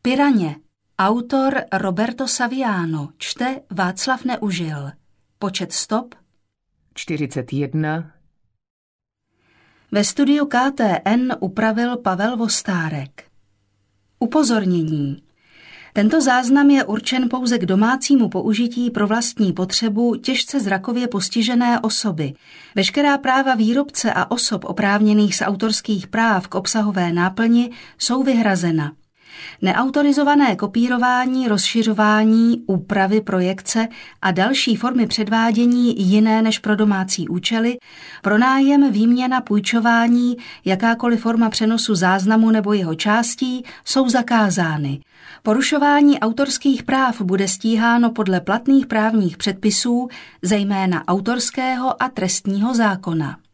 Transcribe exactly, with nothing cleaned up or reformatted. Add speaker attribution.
Speaker 1: Piraně. Autor Roberto Saviano. Čte Václav Neužil. Počet stop
Speaker 2: čtyřicet jedna.
Speaker 1: Ve studiu K T N upravil Pavel Vostárek. Upozornění. Tento záznam je určen pouze k domácímu použití pro vlastní potřebu těžce zrakově postižené osoby. Veškerá práva výrobce a osob oprávněných z autorských práv k obsahové náplni jsou vyhrazena. Neautorizované kopírování, rozšiřování, úpravy, projekce a další formy předvádění jiné než pro domácí účely, pronájem, výměna, půjčování, jakákoliv forma přenosu záznamu nebo jeho částí jsou zakázány. Porušování autorských práv bude stíháno podle platných právních předpisů, zejména autorského a trestního zákona.